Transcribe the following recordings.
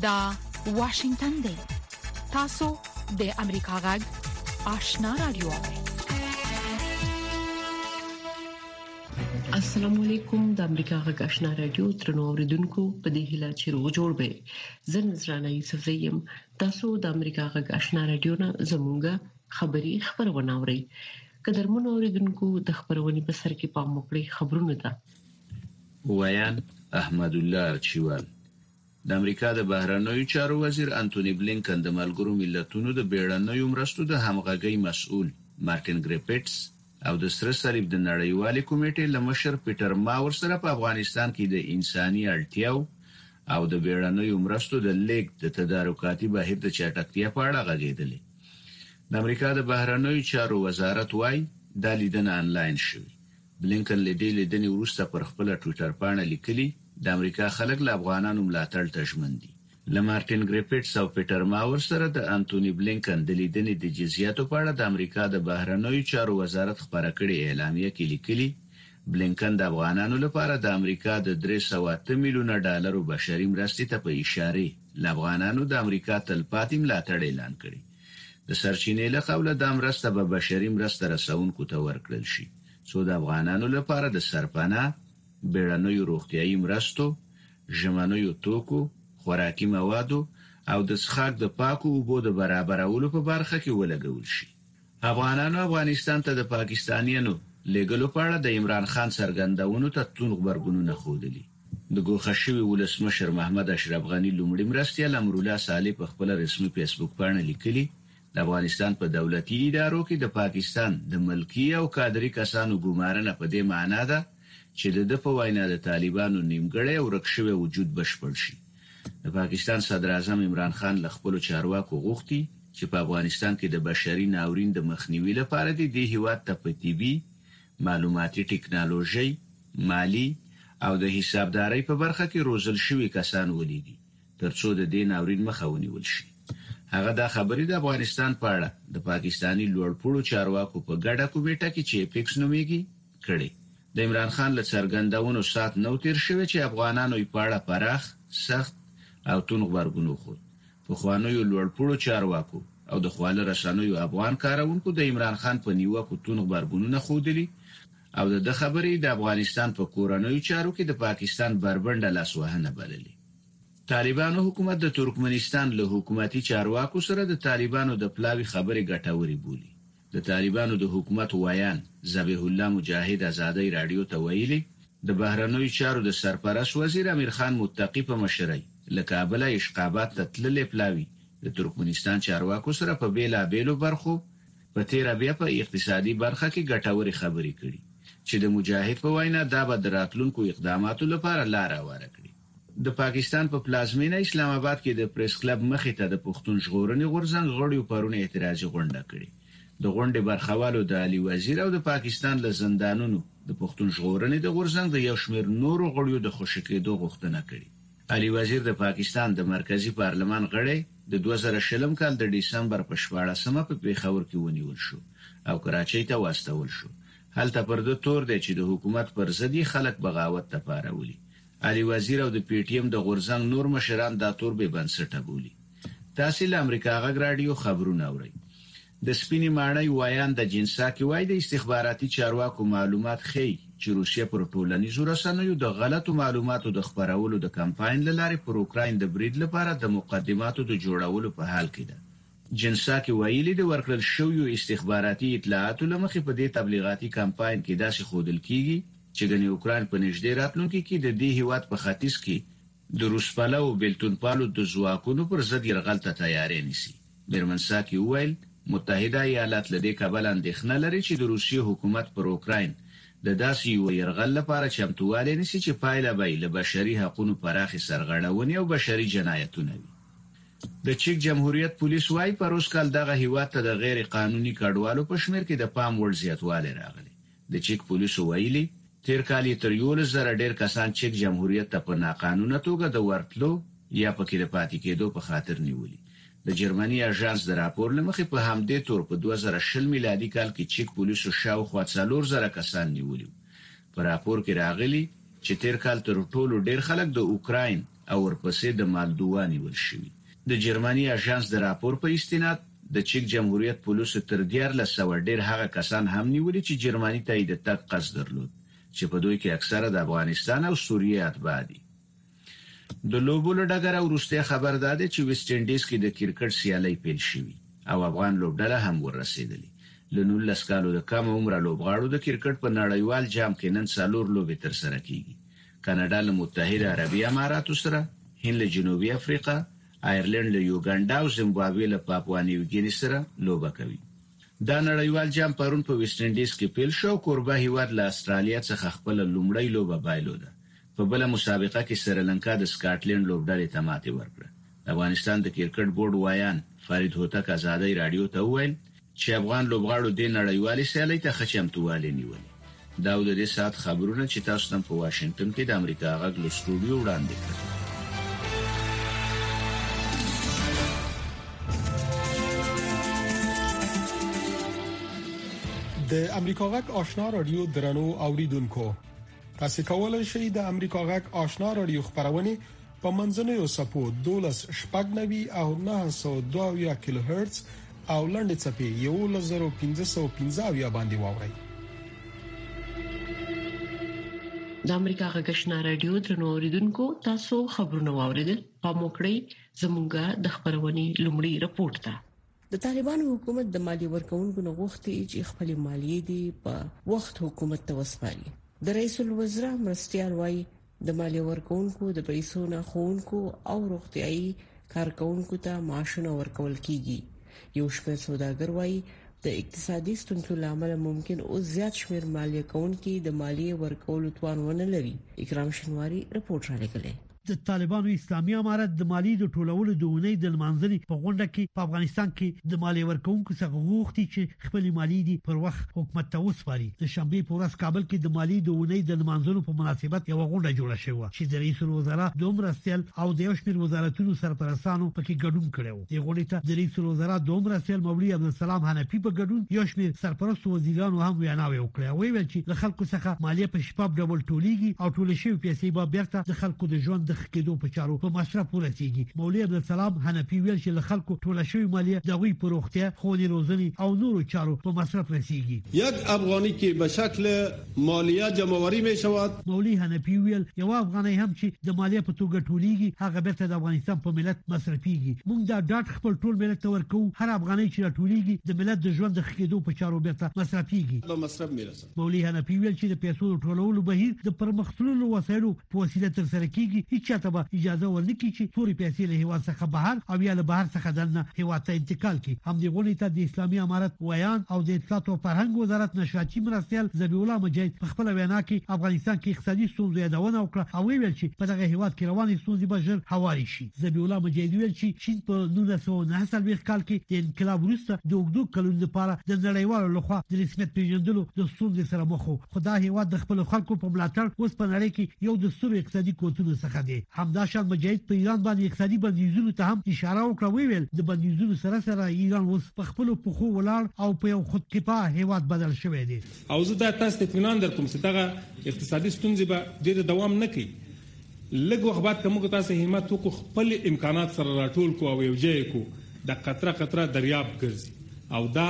دا واشنگتن دی. تاسو د امریکا غږ آشنا رادیو. السلام علیکم. د امریکا غږ آشنا رادیو ترنو اوریدونکو په دې هیله چې روغ جوړ به. زه نذرانه یوسف زیم. تاسو د امریکا غږ آشنا رادیو نه زموږه خبری خبرونه اورئ. قدرمن اوریدونکو د خبرونې په سر کې پام وکړئ. خبرونه ده ویان احمد الله ارچیوال. د امریکا د بهرنیو چارو وزیر انټونی بلینکن د ملګرو ملتونو د بیړنیو مرستو د همغږي مسؤل مارټین ګریفټس او د سره صلیب د نړیوالې کمیټې لمشر پیټر ماور سره په افغانستان کې د انساني اړتیاو او د بیړنیو مرستو د لیک د تدارکاتي بهیر د چټکتیا په اړه غږېدل. د امریکا د بهرنیو چارو وزارت وايي د لیدنه انلاین شوی. بلینکن لیدل لیدنې وروسته پر خپل ټوئیټر باندې لیکلی د امریکا خلک له افغانانو ملاتړ ته ژمن دي. مارټین ګریفټس او پیټر ماور سره د انټونی بلینکن د لیدنې د جزئیاتو په اړه د امریکا د بهرنیو چارو وزارت خبره کړې اعلامیه کې لیکلي بلینکن د افغانانو لپاره د امریکا د 308 میلیونه ډالرو بشري مرستې ته په اشاره ل افغانانو د امریکا تلپاتې ملاتړ اعلان کړی. د سرچینې له قوله د مرسته به بشري مرسته رسونکو ته ورکړل شي څو د افغانانو لپاره د سرپناه بیړنیو روغتیايي مرستو، ژمنیو توکو، خوراکي موادو او د څښاک د پاکو اوبو د برابرولو په برخه کې ولګول شي. افغانانو افغانستان ته د پاکستانیانو لګلو په اړه د عمران خان څرګندونو ته تون خبرګونونه خوده. د ګوښه شوی ولسمشر محمد اشرف غنی لومړی مرستیال امرالله صالح په خپل رسمي فیسبوک باندې لیکلي د افغانستان په دولتي ادارو کې د پاکستان د ملکی او کادري کسانو ګمارنه په دې معنی ده چې د په وینا د طالبانو نیمګړی او رکشوي وجود بشپړ شي. د پاکستان صدر اعظم عمران خان له خپل چارواکو غوښتي چې په افغانستان کې د بشري ناورین د مخنیوي لپاره د هیواد ته په طبي، معلوماتي ټکنالوژي، مالی او د حسابدارۍ په برخه کې روزل شوي کسان ولیدي ترڅو د دې ناورین مخه ونیول شي. هغه دا خبرې د افغانستان په اړه د پاکستانی لوړپوړو چارواکو په ګډه کمیټه کې چې پیکس نومیږي کړي. د عمران خان له څرګندونو سات نو تیر شوی چې افغانانو یې په اړه پراخ، سخت او تون خبرګون خو په خوانیو لوړپوړو چارواکو او د خواله رسنیو افغان کارونکو د عمران خان په نیوکو تون خبرګونونه خودلی او د خبرې د افغانستان په کورنیو چارو کې د پاکستان بربنډه لاسوهنه بللي. طالبانو حکومت د ترکمنستان له حکومتي چارواکو سره د طالبانو د پلاوی خبرې ګټوري بولي. د طالبانو د حکومت وایان ذبیح الله مجاهد ازادي رادیو ته ویلي د بهرنیو چارو د سرپرست وزیر امیر خان متقی په مشرۍ له کابل اشقابات ته تللې پلاوی د ترکمنستان چارواکو سره په بیلا بیلو برخو په تیر بیا په اقتصادي برخه کې ګټوري خبرې کړي چې د مجاهد په وینا دا به دراتلونکو اقداماتو لپاره لار هواره کړي. د پاکستان په پلازمینه اسلام آباد کې د پریس کلب مخې ته د پښتون ژغورنې غورځنګ غړیو پرونه اعتراضي غونډه کړې. د غونډې برخوالو د علي وزیر او د پاکستان له زندانونو د پښتون ژغورنې د غورځنګ د یو شمېر نورو غړیو د خوشی کېدو غوښتنه کړې. علي وزیر د پاکستان د مرکزی پارلمان غړی د 2020 کال د دسمبر په 14مه په پیښور کې ونیول شو او کراچۍ ته واستول شو. هلته پر د تور دی چې د حکومت پر ضد خلک بغاوت ته پارولي. علي وزیر او د پی ټی ایم د غورځنګ نور مشران دا تور به بنسټه بولي. تاسو له امریکا غږ رادیو خبرونه اورئ. د سپینې ماڼۍ وایان د جنساکي وای د استخباراتي چارواکو معلومات ښیي چې روسیه پر ټولنیزو رسنیو د غلطو معلوماتو د خبرولو د کمپاین لاره پر اوکراین د برید لپاره د مقدماتو د جوړولو په حال کې ده. جنساکي وایي د ورکړل شویو استخباراتي اطلاعاتو لمخې په دې تبلیغاتي کمپاین کې داسې خودل کیږي چې ګنې اوکراین په نږدې راتلونکي کې د دې هیواد په ختیځ کې د روسپاله او بیلتونپالو د ځواکونو پر ضد یرغل ته تیاری نیسي. برمنساکي ویل متحده ایالات لدې کابل اندېښنه لري چې د روسیې حکومت پر اوکراین د داسې یو یرغل لپاره چمتووالی نیسي چې پایله به له بشري حقوقو پراخې سرغړونې او بشري جنایتونه وي. د چک جمهوریت پولیس وايي په روس کال دغه هیواد ته د غیر قانوني کډوالو په شمیر کې د پام وړ زیاتوالی راغلی. د چک پولیس ویلي تیر کال تر 1,000 ډیر کسان چک جمهوریت ته په ناقانونه توګه د ورتلو یا پکې د پاتې کېدو په خاطر نیولي. د جرمني اژانس د راپور لمخې په همدې تور په 2020 میلادي کال کې چک پولیسو شاوخوا 4,000 کسان نیولي. په راپور کې راغلي چې تیر کال تر ټولو ډیر خلک د اوکراین او ورپسې د مالدووا نیول شوی. د جرمني اژانس د راپور په استناد د چک جمهوریت پولیسو تر 1400 ډیر هغه کسان هم نیولي چې جرمني ته د تګ قصد درلود چې په دوی کې اکثره د افغانستان او سوریه اتباع دي. د لوبو له ډګره وروسته خبر داده چې ویسټ انډیز کې د کرکټ سیالي پیل شوې او افغان لوبډله هم ورسېدلې. له 19 کالو د کم عمر لوبغاړو د کرکټ په نړیوال جام کې نن څلور لوبې تر سره کیږي. کاناډا له متحده عربي اماراتو سره، هند له جنوبي افریقا، آیرلند له یوګانډا او زیمبابوې له پاپوا نیو ګینی سره لوبه کوي. دا نړیوال جام پرون په ویسټ انډیز کې پیل شو. کوربه هیواد له استرالیا څخه خپل لومړی لوبه بایلوده. په بل مسابقه کې سریلانکا د سکاټلند لوبډلې ته ماتې ورکړه. افغانستان د کرکټ بورډ وایان فرید هوتک ازادي رادیو ته وویل چې افغان لوبغاړو د نړیوالې سیالۍ ته ښه چمتووالی نیولې. دا د دې سات خبرونه چې تاسو ته په واشنگټن کې د امریکا غږ له سټوډیو وړاندې کړل. د امریکا غږ آشنا رادیو درنو اوریدونکو، تاسو کولای شئ د امریکا غږ آشنا رادیو خبرونه په منځنوي سپو 12.9 او 902 کیلو هرتز او لنډ چپی 11515 باندې واورئ. د امریکا غږ آشنا رادیو درنو اوریدونکو، تاسو خبرونه واوریدل. په موکړی زموږه د خبرونې لومړی رپورت ده. د طالبانو حکومت د مالی ورکوونکو غوښتي چې خپل مالیې دی په وخت حکومت ته وسپاري. د رئیس الوزرا مرستيال وايي د مالی ورکوونکو د پیسو نه خونکو او روغتيایي کارکونکو ته معاشونه ورکول کیږي. یو شمېر سوداګر وايي د اقتصادي ستونزو لامل ممکن او زیات شمېر مالیه کوونکي د مالیې ورکولو توان ونه لري. اکرام شنواری رپورټ را لګلې. د طالبانو اسلامي امارت د مالی د ټولولو د اونۍ د منځري په غونډه کې په افغانستان کې د مالی ورکوونکو څخه غوښتي چې خپل مالی دي پر وخت حکومت ته وسپاري. د شنبه په ورځ کابل کې د مالی د اونۍ د منځرو په مناسبت یو غونډه جوړه شوه چې د رئیس الوزرا د مرستيال او د یو شمېر وزارتونو سرپرستانو پکې ګډون کړو. د غونډې ته د رئیس الوزرا د مرستيال مولوي عبدالسلام حنفي په ګډون یو شمېر سرپرست وزیرانو هم ویناوي وکړه. ویل چې د خلکو څخه مالیه په شپږ ډول ټولېږي او ټول شوی پیسې به بیرته د خلکو د ژوند د خکېدو په چارو په مصرف ورسیږي. مولوي عبدالسلام حنفي ویل چې له خلکو ټول شوی مالیه د غوي په روغتیا، خونی روزنی او نورو چارو په مصرف رسیږي. یک افغانی که به شکل مالیه جمع‌آوری می شود. مولوي حنفي ویل یو افغانی هم چې د مالیه په توګه ټولېږي هغه بیرته د افغانستان په ملت مصرفيږي. موږ دا ډاټ خپل ټول ملت ته ورکو. هر افغانی چې ټولېږي د ملت د ژوند د خکېدو په چارو بیرته مصرفيږي. به مصرف میرسه. مولوي حنفي ویل چې د پیسو ټولولو بهیر د پرمختللو وسایلو په وسیله تر سره کیږي. هیڅ چاته به اجازه ورنکړي چې توري پیسې له هیواد څخه بهر او یا له بهر څخه دننه هیواد ته انتقال کړي. هم دی غونډې ته د اسلامي امارت ویان او د اطلاعات او فرهنګ وزارت نشراتي مرستيال ذبیح الله مجید په خپل وینا کې افغانستان کې اقتصادي ستونزې یادونه وکړه او ویل چې په دغه هیواد کې روانې ستونزې به ژر هواري شي. ذبیح الله مجید ویل چې چین په 1949 کال کې د انقلاب وروسته د اوږدو کلونو لپاره د نړیوالو لخوا د رسمیت پیژندلو د ستونزې سره مخ وو. خدای هیواد د خپل خلکو په ملاتړ اوس په نړۍ کې یو د سترو اقتصادي قوتونو څخه دی. همداشان مجید په ایران باندې اقتصادي بندیزونو ته هم اشاره وکړه. ویل د بندیزونو سره سره ایران اوس په خپل پخو ولاړ او په یو خودکفا هیواد بدل شوی دی. او زه دا تاسو ته اطمینان درکوم چې دغه اقتصادي ستونزې به ډېر دوام نه کوي. لږ وخت بعد کوم تاسو همت وکړو خپل امکانات سره راټول کو او یو ځای کو د قطره دریاب ګرځي او دا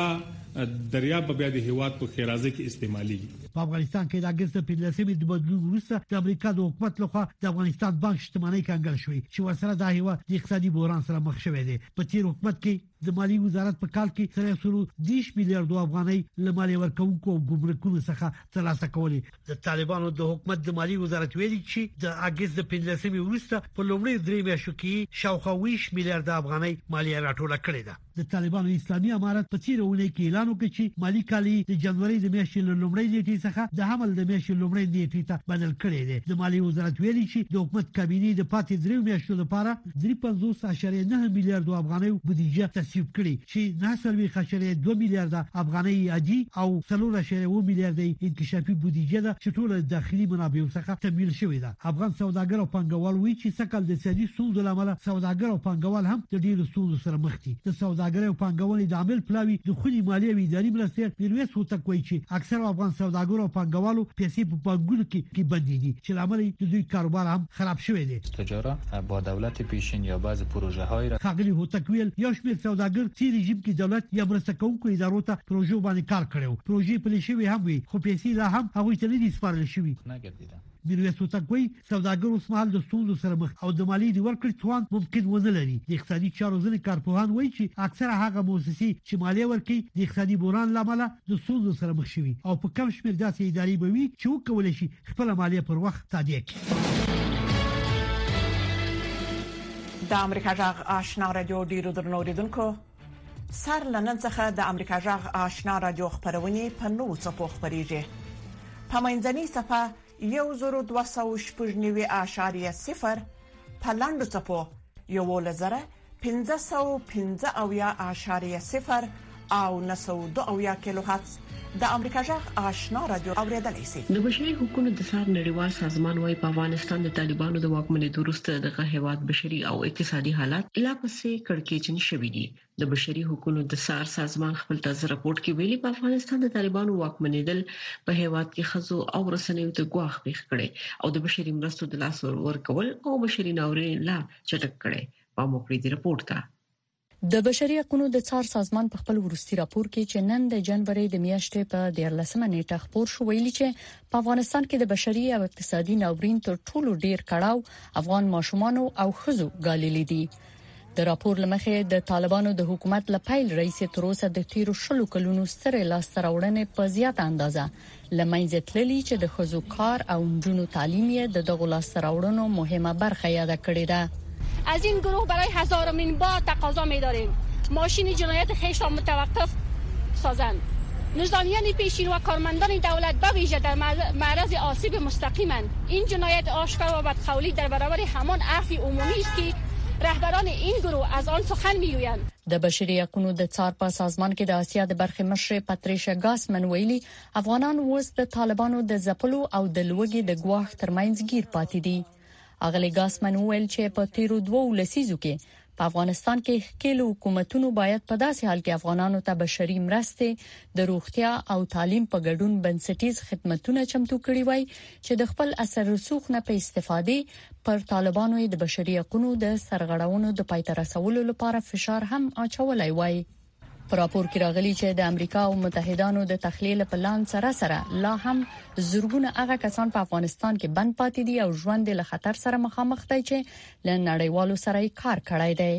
دریاب بیا د هیواد په خیرازه کې استعمالي. په افغانستان کې د اگست په 15 د بدلون وروسته د امریکا د حکومت لخوا د افغانستان بانک شتمنۍ کنګل شوې چې ورسره د هیواد د اقتصادي بحران سره مخ شوې ده. په تیر حکومت کې د مالی وزارت په کال کې 310 میلیارډ افغانۍ له مالی ورکوونکو او ګمرکونو څخه ترلاسه کولې. د طالبانو د حکومت د مالی وزارت ویلي چې د اگست د 15 وروسته په لومړي درې میاشتو کې شاوخوا 20 میلیارډ افغانۍ مالیه راټوله کړې ده. د طالبانو اسلامي امارت په تیر اونۍ کې اعلان وکړ چې مالی کال د جنوري د میاشتې لومړۍ نیټې څخه د حمل د میاشتې لومړۍ نیټې ته بدل کړی دی. د مالی وزارت ویلي چې د حکومت کابینې د پاتې درې میاشتو لپاره 3.9 میلیارډ افغانۍ بودیجه تصویب تصویب کړي چې 9.2 میلیارډ افغانۍ عادي او 3.1 میلیارډ انکشافي بودیجه ده چې ټول داخلي منابع څخه تمویل شوې ده. افغان سوداګر او پنګوال وایي چې سکل د سیاسي ستونزو لامل سوداګر او پنګوال هم د ډیرو ستونزو سره مخ دي. د سوداګر او پنګوال د عامل پلاوی د خوني مالیه او اداري مرستې میرویس هوتک وایي چې اکثر افغان سوداګر او پنګوالو پیسې په بانکونو کې بندي دي چې لامل د دوی کاروبار هم خراب شوی دی. تجارت با دولت پیشین یا بعض پروژه های را خاغلی هوتک ویل یو شمېر سوداګر چې رژیم کې دولت یا مرسته کوونکو ادارو ته پروژو باندې کار کړو. پروژې په لشي هم وي خو پیسې لا هم هغه ته نه دي سپارل شوی. میرویس هوتک وایي سوداګر اوس مهال د ستونزو سره مخ او د مالی د ورکړې توان ممکن ونه لري. د اقتصادي چارو ځینې کارپوهان وایي چې اکثره هغه مؤسسې چې مالیه ورکوي د اقتصادي بحران لامل د ستونزو سره مخ شوي او په کم شمېر داسې ادارې به وي چې وکولای شي خپل مالیه پر وخت تادیه کړي. د امریکا جغ آشنا رادیو ډیرو درنو اوریدونکو سر لنن څخه د امریکا جغ آشنا رادیو خبرونه په نو څپو خبريږي. په منځني صفه 102.0 په لاندو څپو 11515.0 او 902 کیلو هرتز د امریکا جغ آشنا رادیو اوریدلای شي. د بشري حقوقو د څار نړیوال سازمان وايي په افغانستان د طالبانو د واکمنۍ وروسته د هیواد بشري او اقتصادي حالات لا پسې کړکېچن شوي دي. د بشري حقوقو د څار سازمان خپل تازه راپورټ کې ویلي په افغانستان د طالبانو واکمنۍ په هیواد کې خزو او رسنیو ته ګواښ پیښ کړي او د بشري مرستو د لاس ورکول او بشري ناورین لا چټک کړي. په موکړې دی راپورټ ته د بشري حقوقو د څار سازمان په خپل ورستي راپور کې چې نن د جنوري د میاشتې په 14 نیټه خبر شو ویلي چې په افغانستان کې د بشري او اقتصادي ناورین تر ټولو ډیر کړهو افغان ماشومان او ښځو ګاللي دي. د راپور لمخې د طالبانو د حکومت لپاره رئیس تروسه د تیرو شلو کلونو ستره لاستراوړنې په زیات اندازه لمنځه تللي چې د ښځو کار او نجونو تعلیم یې د دغه لاستراوړنو مهمه برخه یاد کړې ده. از این گروه برای هزارمین بار تقاضا می‌داریم ماشین جنایت خویش را متوقف سازند. نظامیان پیشین و کارمندان دولت به ویژه در معرض آسیب مستقیمند. این جنایت آشکار و بدقولی در برابر همان عفو عمومی است که رهبران این گروه از آن سخن می‌گویند. د بشري حقوقو د څار په سازمان کې د آسیا د برخې مشر پاتریشا ګاسمن ویلي افغانان اوس د طالبانو د ځپلو او د لوګي د ګواښ ترمنځ گیر پاتې دي. اغلی ګاسمن ویل چې په تیرو 2 لسیزو کې په افغانستان کې ښکېل حکومتونو باید په داسې حال کې افغانانو ته بشري مرستې د روغتیا او تعلیم په ګډون بنسټیز خدماتونه چمتو کړي وای چې د خپل اثر رسوخ نه په استفادې پر طالبانو د بشري حقوقو د سرغړونو د پای ته رسولو لپاره فشار هم اچولای وای. په راپور کې راغلي چې د امریکا او متحدانو د تخلیل پلان سره لا هم زورګونه هغه کسان په افغانستان کې بند پاتې دي او ژوند له خطر سره مخامخ دي چې له نړیوالو سره کار کړی دی.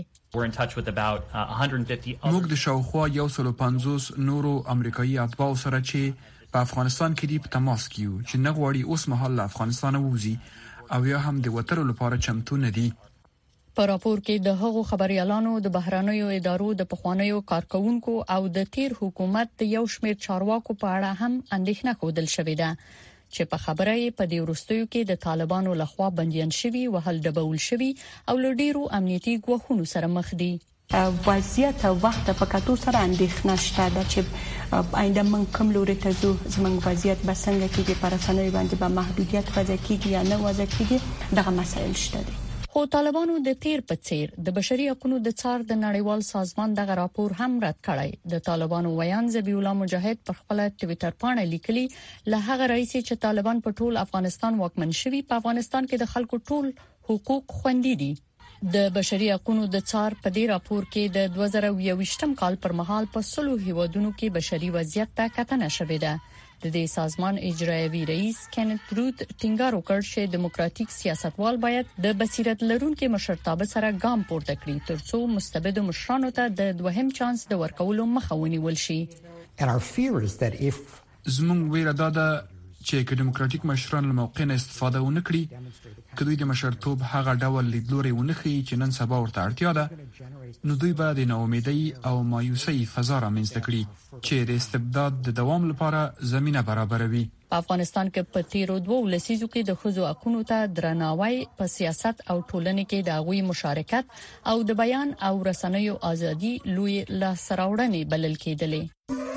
موږ د شاوخوا 150 نورو امریکایي اتباعو سره چې په افغانستان کې دی په تماس کې یو چې نه غواړي اوس مهال له افغانستان ووځي او یا هم د وترو لپاره چمتو نه دي. په راپور کې د هغو خبريالانو د بهرانيو ادارو د پخوانیو کارکونکو او د تیر حکومت د یو شمېر چارواکو په اړه هم اندېښنه ښودل شوې ده چې په خبره یې په دې وروستیو کې د طالبانو لخوا بنديان شوي او هل ډبول شوي او له ډیرو امنیتي ګواښونو سره مخ دي. وضعیت وخت په کتو سره اندېښنه شته چې آینده من کوم لوري ته ځو زموږ وضعیت به څنګه کېږي پر اسانه باندې به محدودیت وضع کېږي یا نه وضع کېږي دغه مسایل شته دي. خو طالبانو د تیر په څیر د بشري حقوقو د څار د نړیوال سازمان دغه راپور هم رد کړی. د طالبانو ویان ذبیح الله مجاهد پر خپل ټوئیټر باندې لیکلي له هغه رئیس چې طالبان په ټول افغانستان واکمن شوي په افغانستان کې د خلکو ټول حقوق خوندي دي. د بشري حقوقو د څار په دې راپور کې د 2022م کال پر مهال په 100 هیوادونو کې بشري وضعیت ته کتنه شوې ده. د دې سازمان اجرایوي رئیس کینت روت ټینګار وکړ چې دیموکراتیک سیاستوال باید د بصیرت لرونکو مشرتابه سره ګام پورته کړي ترڅو مستبد مشرانو ته د دوهم چانس د ورکولو مخه ونیول شي. زموږ ویره دا ده چې دیموکراتیک مشران له موقع نه استفاده ونکړي کله د مشرتوب هغه ډول لیدلوري ونخي چې نن سبا ورته اړتیا ده نو دوی به د ناامیدۍ او مایوسۍ فضا رامنځته کړي چې د استبداد د دوام لپاره زمينه برابروي. په افغانستان کې په تیرو 2 لسیزو کې د ښځو حقوقو ته درناوی په سیاست او ټولنې کې د هغوی مشارکت او د بیان او رسنیو ازادي لوی لاسته بلل کېدلې.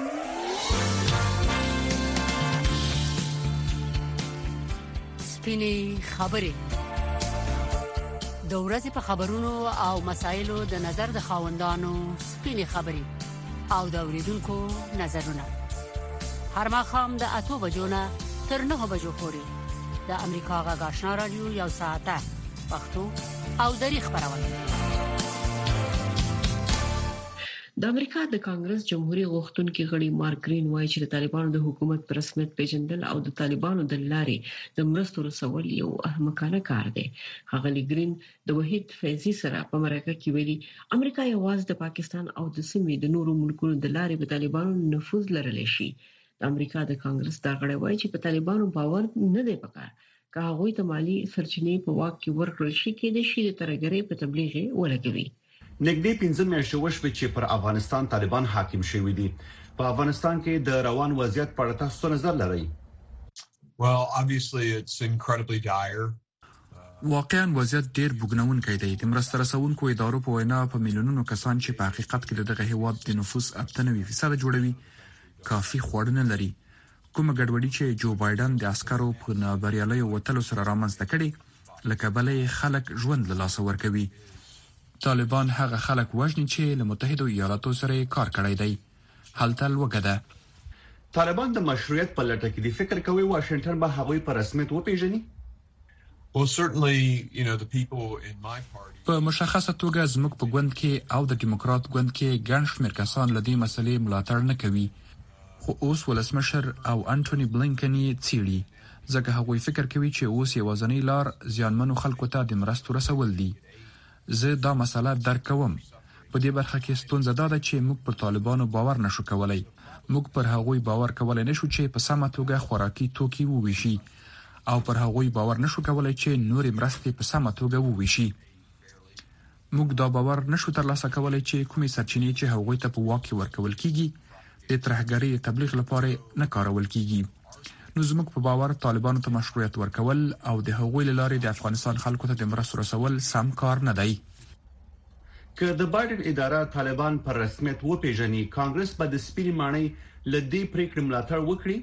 سپینې خبرې د ورځې په خبرونو او مسایلو د نظر د خاوندانو سپینې خبرې او د اوریدونکو نظرونه هر ماښام د 8 بجو نه تر 9 بجو پورې د امریکا غږ آشنا رادیو یو ساعته پښتو او دری خبرونه. د امریکا د کانګرس جمهوریت غوښتونکي غړي مارک گرین وایي چې د طالبانو د حکومت پر رسمیت پیژندل او د طالبانو د لارې د مرستو رسول یو احمقانه کار دی. غلي گرین د وحید فیضی سره په مرکه کې ویلي امریکا یوازې د پاکستان او د سیمې د نورو ملکونو د لارې په طالبانو نفوذ لرلی شي. د امریکا د کانګرس دا غړي وایي چې په طالبانو باور نه دی پکار که هغه ته مالی سرچینې په واک کې ورکړل شي کې د شي د ترګرې په تبلیغ ولګوي. نږدې 15 میاشتې وشوه چې پر افغانستان طالبان حاکم شوي دي. په افغانستان کې د روان وضعیت په اړه تاسو نظر لرئ؟ Well, obviously it's incredibly dire. واقعا وضعیت ډیر بوګنونکی دی. د مرسته رسونکو ادارو په وینا په میلیونونو کسان چې په حقیقت کې دغه هیواد د نفوس 98% جوړوي کافي خوړنه لري. کومه ګډوډي چې جو بایدن د عسکرو په نابریالۍ وټلو سره رامنځته کړي لکه بلې خلک ژوند له لاسه ورکوي. طالبان هغه خلک وژني چې له متحده ایالاتو سره کار کړی دی. هلته لوګه ده. طالبان د مشروعیت په لټه کې دي. فکر کوي واشنگټن به هغوی په رسمیت وپیژني؟ Well, certainly, the people in my party. په مشخصه توګه زموږ په ګوند کې او د دیموکرات ګوند کې ګڼ شمېر کسان له دې مسلې ملاتړ نه کوي. خو اوس ولسمشر او انټونی بلینکن یې څیړي ځکه هغوی فکر کوي چې اوس یوازینی لار زیانمنو خلکو ته د مرستو رسول دي. زه دا مسله درک کوم. په دې برخه کې ستونزه دا ده چې موږ پر طالبانو باور نشو کولای. موږ پر هغوی باور کولای نشو چې په سمه توګه خوراکي توکي وویشي او پر هغوی باور نشو کولای چې نورې مرستې په سمه توګه وویشي. موږ دا باور نشو ترلاسه کولای چې کومې سرچینې چې هغوی ته په واک کې ورکول کیږي د ترهګرۍ تبلیغ لپاره نه کارول کیږي. نو زموږ په باور طالبانو ته مشروعیت ورکول او د هغوی لارې د افغانستان خلکو ته د مرستو رسول سم کار نه دی. که د بایدن اداره طالبان پر رسمیت وپیژني کانګرس به د سپینې ماڼۍ له دې پریکړې ملاتړ وکړي.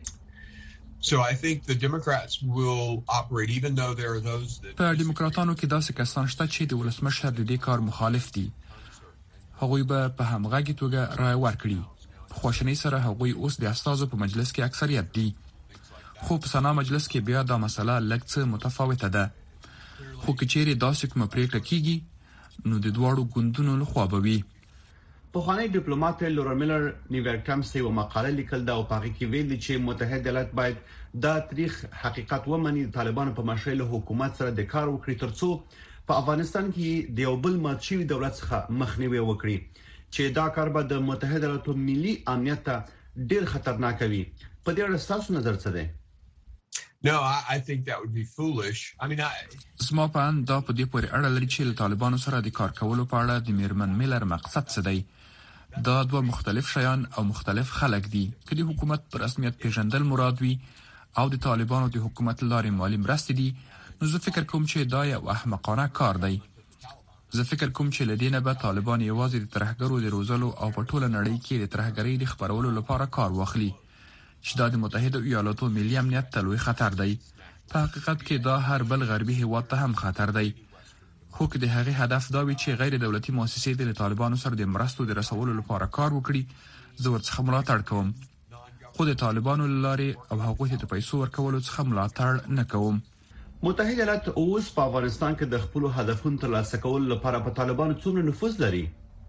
So I think the Democrats will operate even though there are those that په دیموکراتانو کې داسې کسان شته چې د ولسمشر د دې کار مخالف دي. هغوی به په همغږي توګه رائے ورکړي. په خواشینۍ سره هغوی اوس د استازو په مجلس کې اکثریت دي. خو په سنا مجلس کې بیا دا مسله لږ څه متفاوته ده. خو کچېرې داسې کومه پریکړه کیږي نو د دواړو ګوندونو لخوا به وي. پخوانی ډیپلوماټ لورا میلر نیویارک ټایمز ته یو مقاله لیکل دا او پاره کې ویل چې متحده ایالات باید دا تاریخ حقیقت ومني طالبانو په مشرۍ له حکومت سره د کار وکړي ترڅو په افغانستان کې د یو بل ماتشي دولت څخه مخنیوي وکړي چې دا کار به د متحده ایالاتو ملي امنیت ته ډیر خطرناک وي. په دې اړه تاسو نظر څه دی؟ No, I think that would be foolish. I mean, زما په اند دا په دې پورې اړه لري چې له طالبانو سره د کار کولو په اړه د میرمن میلر مقصد څه دی. دا دوه مختلف شیان او مختلف خلک دي. که د حکومت پر رسمیت پیژندل مراد وي او د طالبانو د حکومت لارې مالی مرستې دي نو زه فکر کوم چې دا یو احمقانه کار دی. زه فکر کوم چې له دې نه به طالبان یوازې د ترهګرو د روزلو او په ټوله نړۍ کې د ترهګرۍ د خپرولو لپاره کار واخلي چې دا د متحده ایالاتو ملي امنیت ته لوی خطر دی. په حقیقت کې دا هر بل غربي هیواد ته هم خطر دی. خو که د هغې هدف دا وي چې غیر دولتي مؤسسې د طالبانو سره د مرستو د رسولو لپاره کار وکړي زه ورڅخه ملاتړ کوم. خو د طالبانو له لارې او هغوی ته د پیسو ورکولو څخه ملاتړ نه کوم. متحده ایالات اوس په افغانستان کې د خپل هدفونو ترلاسه کولو لپاره په طالبانو څومره نفوذ لري؟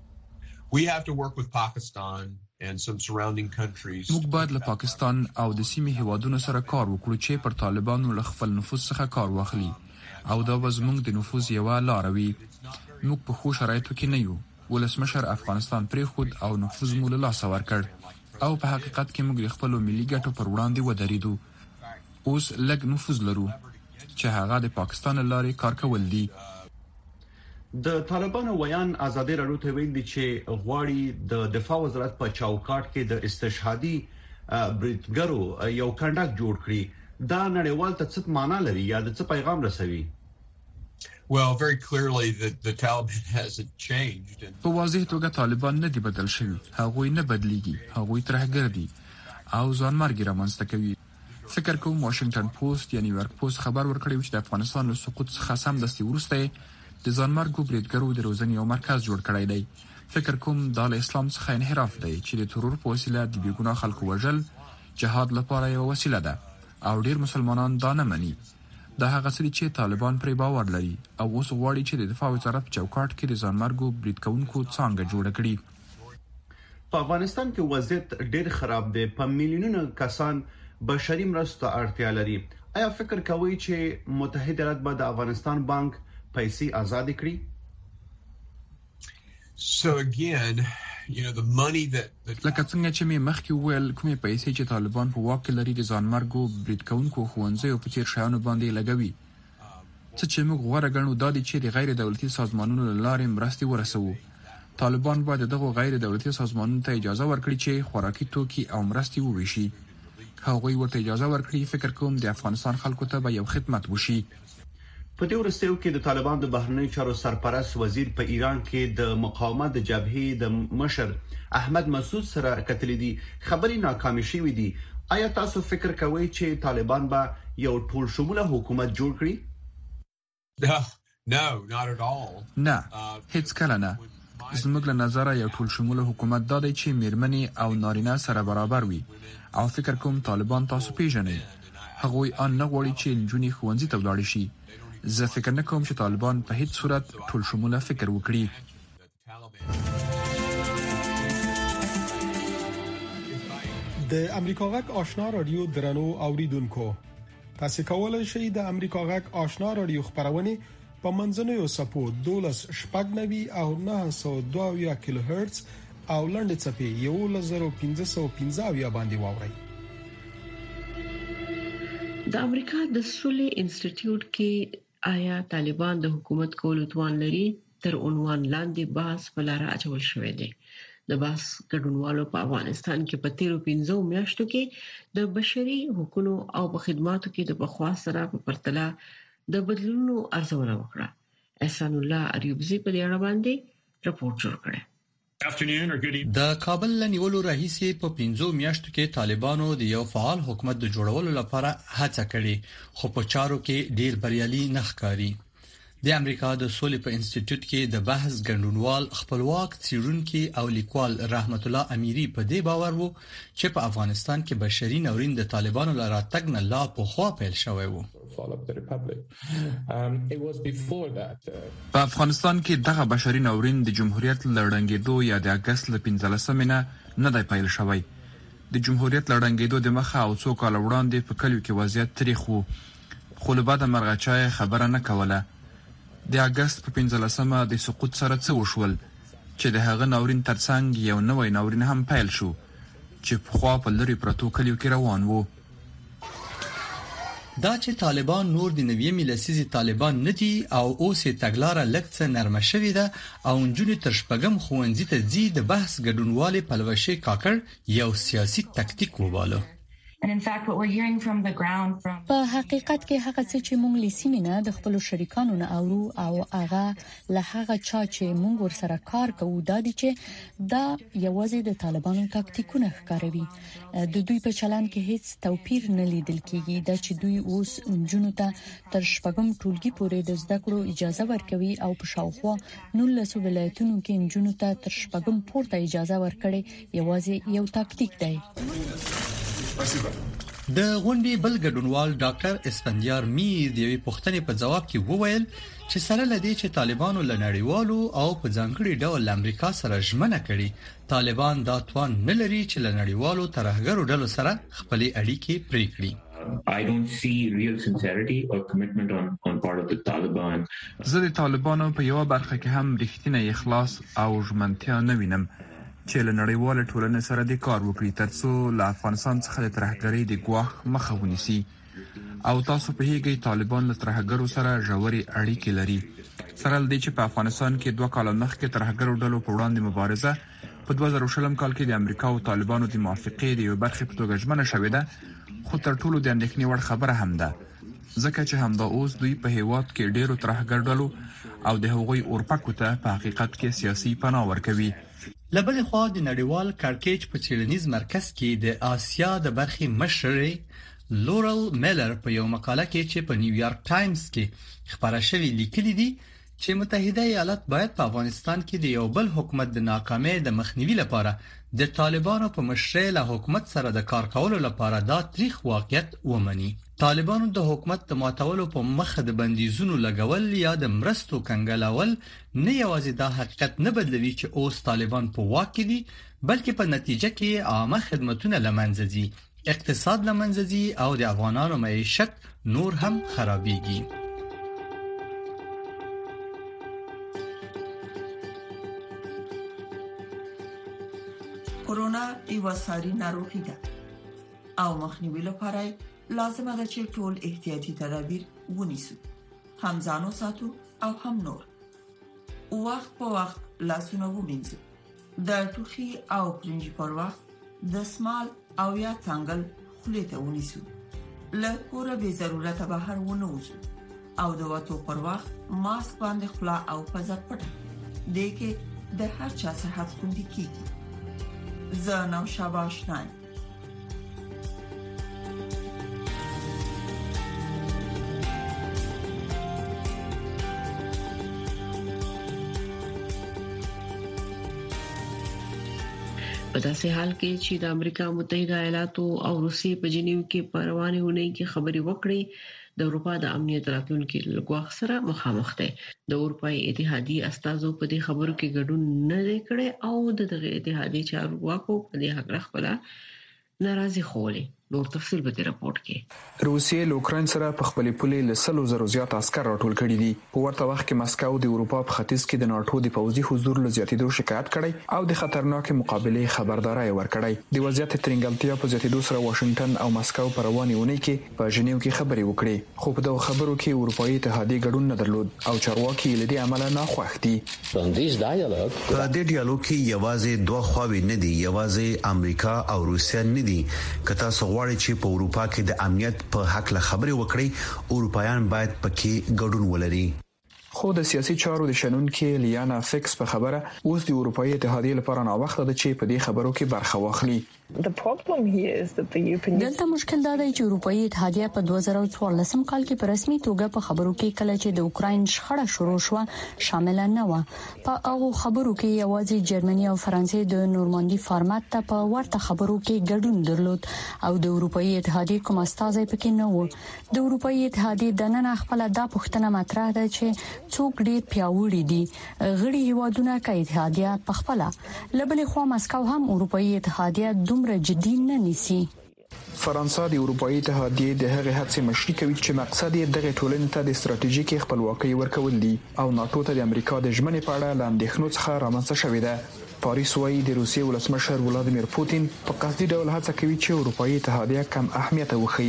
We have to work with Pakistan and some surrounding countries. موږ باید له پاکستان او د سیمې هیوادونو سره کار وکړو چې پر طالبانو له خپل نفوذ څخه کار واخلي او دا به زموږ د نفوذ یوه لاره وي. موږ په ښو شرایطو کې نه یو. ولسمشر افغانستان پرېښود او نفوذ مو له لاسه ورکړ او په حقیقت کې موږ د خپلو ملي ګټو پر وړاندې ودرېدو. اوس لږ نفوذ لرو چې هغه د پاکستان لارې کار کول دي. د طالبانو ویان ازادي راډیو ته ویلي چې غواړي د دفاع وزارت په چوکاټ کې د استشهادي بریدګرو یو کندک جوړ کړي. دا نړیوال ته څه معنا لري یا د څه پیغام رسوي؟ Well, very clearly the Taliban hasn't changed. په واضح توګه طالبان نه دي بدل شوي. هغوی نه بدليږي. هغوی ترهګر دي او ځان مرګ رامنځته کوي. فکر کوم واشنگټن پوسټ یا نیویارک پوسټ خبر ورکړی چې د افغانستان له سقوط څخه سمدستي وروسته د ځانمرګو بریدګرو د روزنې یو مرکز جوړ کړی دی. فکر کوم دا له اسلام څخه انحراف دی چې د ترور په وسیله د بیګناه خلکو وژل جهاد لپاره یو وسیله ده او ډیر مسلمانان دا نه مني. دا هغه څه چې طالبان پرې باور لري او اوس غواړي چې د دفاع وزارت په چوکاټ کې د ځانمرګو بریدکونکو څنګه جوړ کړي. په افغانستان کې وضعیت ډیر خراب دی. په میلیونونو کسان بشري مرستو اړتیا لري. آیا فکر کوئ چې متحده ایالات به د افغانستان بانک پیسې آزاد کړي؟ So again, the money that لکه څنګه چې مې مخکې وویل کومې پیسې چې طالبان په واک لري د ځانمرګو بریدکونکو ښوونځیو په څیر شیانو باندې لګوي. څه چې موږ غوره ګڼو دا دی چې د غیر دولتي سازمانونو له لارې مرستې ورسوو. طالبان باید دغه غیر دولتي سازمانونو ته اجازه ورکړي چې خوراکي توکي او مرستې وویشي. هغوی ورته اجازه ورکړي. فکر کوم د افغانستان خلکو ته به یو خدمت وشي. په دې ورستیو کې د طالبان د بهرنی چارو سرپرست وزیر په ایران کې د مقاومت د جبهې د مشر احمد مسعود سره کتلې دي. خبري ناکامې شوې دي. آیا تاسو فکر کوئ چې طالبان به یو ټول شموله حکومت جوړ کړي؟ No, not at all. نه هیڅ کله نه. زموږ له نظره یو ټول شموله حکومت دا دی چې میرمنې او نارینه سره برابر وي او فکر کوم طالبان تاسو پیژنئ. هغوی ان نه غواړي چې نجونې ښوونځي ته ولاړې شي. زه فکر نه کوم چې طالبان په هیڅ صورت ټول شموله فکر وکړي. د امریکا غږ آشنا رادیو درنو اوریدونکو، تاسو کولای شئ د امریکا غږ آشنا رادیو خبرونه په منځنوي سپو 12.9 او 902 کیلو هرتز او لنډ چپی 1515 باندې واورئ. د امریکا د سولې انسټیټیوټ کې آیا طالبان د حکومت کولو توان لري تر عنوان لاندې بحث په لار اچول شوې دی. د بحث ګډونوالو په افغانستان کې په تیرو 15 میاشتو کې د بشري حقوقو او په خدماتو کې د بخوا سره په پرتله د بدلونونو ارزونه وکړه. احسان الله اریوبزي په دې اړه باندې راپور جوړ کړی. د کابل لنیولو راهیسي په 15 میاشتو کې طالبانو د یو فعال حکومت د جوړولو لپاره هڅه کړې، خو په چارو کې ډیر بریالي نه ښکاري. د امریکا د سولې په انسټیټیوټ کې د بحث ګډونوال خپلواک څېړونکي او لیکوال رحمت الله امیری په دې باور وو چې په افغانستان کې بشري ناورین د طالبانو لپاره تګ نه لا په خوا پیل شوی وو. په افغانستان کې دغه بشري ناورین د جمهوریت لړنګېدو یا د اگست ل 15 نه دی پیل شوی. د جمهوریت لړنګېدو د مخه او څو کال وړاندې په کلیو کې وضعیت تاریخ وو، خو له بعد مرغچای خبره نه کوله. د اگست په 15 د سقوط سره څه وشول چې د هغه ناورین ترڅنګ یو نوې ناورین هم پیل شو چې په خوا په لری پروتو کلیو کې روان وو. دا چې طالبان نور د 90 لسیزې طالبان نه دي او اوس یې تګلاره لکه نرمه شوې ده او نجونې تر شپږم ښوونځي ته ځي، د بحث ګډونوالې پلوشې کاکړ یو سیاسي تکتیک وباله. په حقیقت کې هغه څه چې موږ لیسینه نه د خپل شریکانو نه اورو او هغه له هغه چا چې موږ ورسره کار کوو دا دي چې دا یوازې د طالبانو تاکتیکونه ښکاروي. د دوی په چلن کې هیڅ توپیر نه لیدل کیږي. دا چې دوی اوس جنونو ته تر شپږم ټولګي پورې د زده کړو اجازه ورکوي او په شاوخوا 19 ولایتونو کې جنونو ته تر شپږم پورته اجازه ورکړي یوازې یو تاکتیک دی. د غونډې بل ګډونوال ډاکټر اسفندیار میر د یوې پوښتنې په جواب کې وویل چې سره لدی چې طالبانو له نړیوالو او په ځانګړي ډول امریکا سره ژمنه کړې، طالبان دا توان نه لري چې له نړیوالو ترهګرو ډلو سره خپلې اړیکې پرې کړي. I don't see real sincerity or commitment on part of the Taliban. زه د طالبانو په یو برخه کې هم رښتینی اخلاص او ژمنتیا نه وینم. چې له نړیوال ټولنې سره د کار وکړي ترڅو له افغانستان څخه د ترهګرۍ د ګواښ مخه ونیسي. او تاسو په هیګي طالبان له ترهګرو سره ژورې اړیکې لري. سره لدې چې په افغانستان کې 2 کال مخکې ترهګرو ډلو په وړاندې مبارزه په 2020 کال کې د امریکا او طالبانو د موافقې د یو برخې په توګه ژمنه شوې ده، خو تر ټولو د اندېښنې وړ خبره هم ده ځکه چې همدا اوس دوی په هیواد کې ډېرو ترهګر ډلو او د هغوی اورپکو ته په حقیقت کې سیاسي پناه ورکوي. لبل خو د نړیوال کارکېج په چیرنیز مرکز کې د آسیا د برخې مشر لورل میلر په یو مقاله کې چې په نیویارک ټایمز کې خبره شوې لیکلي دي چې متحده ایالات باید په افغانستان کې د یو بل حکومت د ناکامۍ د مخنیوي لپاره د طالبانو په مشرۍ له حکومت سره د کار کولو لپاره دا تاریخ واقعیت ومني. طالبانو د حکومت د ماتولو په مخ د بندیزونو لګول یا د مرستو کنګلول نه یوازې دا حقیقت نه بدلوي چې اوس طالبان په واک کې دي، بلکې په نتیجه کې عامه خدماتونه لمنځه ځي، اقتصاد لمنځه ځي او د افغانانو معیشت نور هم خرابېږي. کورونا یو ساري ناروغي ده او مخنیوي لپاره لازم ده چې ټول احتیاطي تدابیر ونیسو، هم ځانو ساتو او هم نور. وخت په وخت لاسونه ومینځو، د ټوخي او پرنجي پر وخت د سمال او یا څنګل خولې ته ونیسو، له کوره به ضرورت بهر ونه وځو او د وټو پر وخت ماسک باندې خپل او پزه پټه دې کې د هر چا صحت خوندي کیږي. زناو شاباش نایم. په داسې حال کې چې د امریکا متحده ایالاتو او روسیې په جنیو کې په روانه اونۍ کې خبري وکړي، د اروپا د امنیت راتلونکي لګواخ سره مخامخ دي. د اروپای اتحادیې استازو په دې خبرو کې ګډون نه کړي او د دغه اتحادیې چارواکو په دې حق خپل ناراضي خولي. نور تفصیل به د راپورټ کې. روسیې له اوکرين سره په خپلې پولې له 100,000 زیات عسكر راټول کړي دي. په ورته وخت کې مسکو د اروپا په ختیځ کې د ناتو د پوځي حضور له زیاتېدو شکایت کړي او د خطرناک مقابله خبرداري ورکړي. د وضعیت ترنګلتیا په زیاتېدو سره واشنگټن او مسکو په رواني ونې کې په ژنیو کې خبري وکړي، خو په دغه خبرو کې اروپאי اتحادیې ګډون نه درلود او چارواکي له دې عمله ناخوښ دي. په دې ډیالوګ کې یوازې دوه خواوې نه دي، یوازې امریکا او روسیا نه دي. کته غواړي چې په اروپا کې د امنیت په حق له خبرې وکړي، اروپایان باید پکې ګډون ولري. خو د سیاسي چارو د شنن کې لیانا فکس په خبره اوس د اروپאי اتحادیې لپاره نا وخت ده چې په دې خبرو کې برخه واخلي. دلته مشکل دا دی چې اروپאי اتحادیه په 2014 کال کې په رسمي توګه په خبرو کې کله چې د اوکرين شخړه شروع شو شامل نه و. په هغه خبرو کې یوازې جرمني او فرانسې د نورماندي فارمات ته په ورته خبرو کې ګډون درلود او د اروپאי اتحادیې کوم استازي پکې نه و. د اروپאי اتحادیې د نن خپل د پښتنه مطرح ده چې څوک ډیر پیاوړي دي. غړي هیوادونه کې اتحادیه په خپل لبل خو مسکو هم اروپאי اتحادیه دومره جدي نه نیسي. فرانسه د اروپאי اتحادیې د هغې هڅې مشري کوي چې مقصد یې دغه ټولنې ته د ستراتیژیکي خپلواکۍ ورکول دي او ناتو ته د امریکا د ژمنې په اړه لاندېښنو څخه رامنځته شوې ده. پاریس وايي د روسیې ولسمشر ولادیمیر پوتین په قصدي ډول هڅه کوي چې اروپאי اتحادیه کم اهمیت وښيي.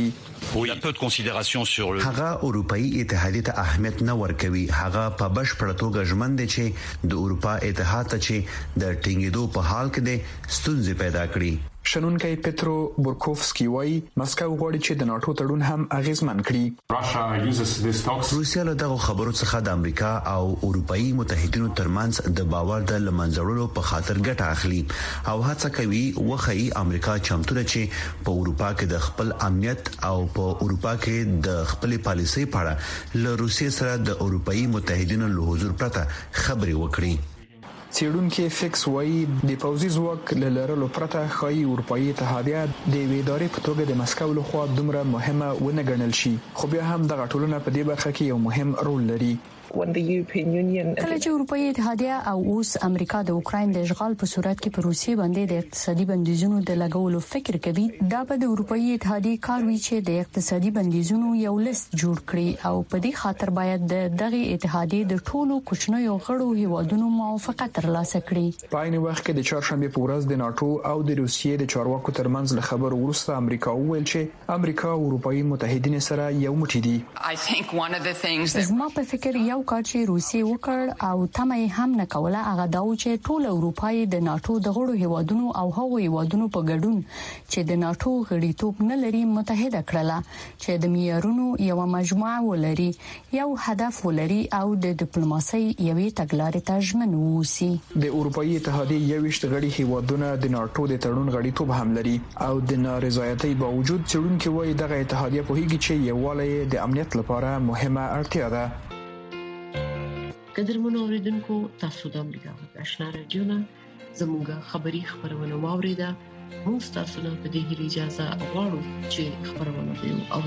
هغه اروپאי اتحادیه ته اهمیت نه ورکوي. هغه په بشپړ توګه ژمن دي چې د اروپا اتحاد ته چې د ټینګېدو په حال کې د ستونزې پیدا کړي. شنونکي پترو بورکوفسکی وايي مسکو غواړي چې د ناتو تړون هم اغیزمن کړي. روسیا له دغه خبرو څخه د امریکا او اروپאי متحدینو ترمنځ د باور د لمنځړلو په خاطر ګټه اخلي او هڅه کوي وخی امریکا چمتو ده چې په اروپا کې د خپل امنیت او په اروپا کې د خپل پالیسۍ په اړه له روسیې سره د اروپאי متحدینو له حضور پرته خبرې وکړي. څېړونکو فکس وايي د پوځي ځواک له لرلو پرته خایي اروپאי اتحادیه د ویدارې په توګه د مسکو لخوا دومره مهمه ونه ګڼل شي، خو بیا هم د غټولونه په دې برخه کې یو مهم رول لري. کله چې اروپאי اتحادیه او اوس امریکا د اوکرين د اشغال په صورت کې په روسي باندې د اقتصادي بندیزونو د لګولو فکر کوي دا به د اروپאי اتحادیه کار وی چې د اقتصادي بندیزونو یو لیست جوړ کړي او په دې خاطر باید دغه اتحادیه د ټولو کوچنیو غړو هیوادونو موافقت ترلاسه کړي. په عین وخت کې د چهارشنبه په ورځ د ناتو او د روسیې د چارواکو ترمنځ له خبرو وروسته امریکا وویل چې امریکا او اروپאי متحدین سره یو موټی دي. زما په فکر یو کار چې روسیې وکړ او تمه هم نه کوله هغه دا و چې ټول اروپאי د ناتو د غړو هیوادونو او هغو هیوادونو په ګډون چې د ناتو غړیتوب نه لري متحده کړله چې د معیارونو یو مجموعه ولري یو هدف ولري او د ډیپلوماسۍ یوې تګلارې ته ژمن ووسی. د اروپאי اتحادیه یوشت غړي هیوادونه د ناتو د تړون غړیتوب هم لري او د نارضایتۍ باوجود څېړونکو وايي دغه اتحادیه په هیڅ کې یووالی د امنیت لپاره مهمه اړتیا ده. قدرمنو اوریدونکو تاسو د امریکا غږ آشنا رادیو نه زموږه خبری خبرونه واوریده. موږ تاسو ته په دې اجازه غواړو چې خبرونه او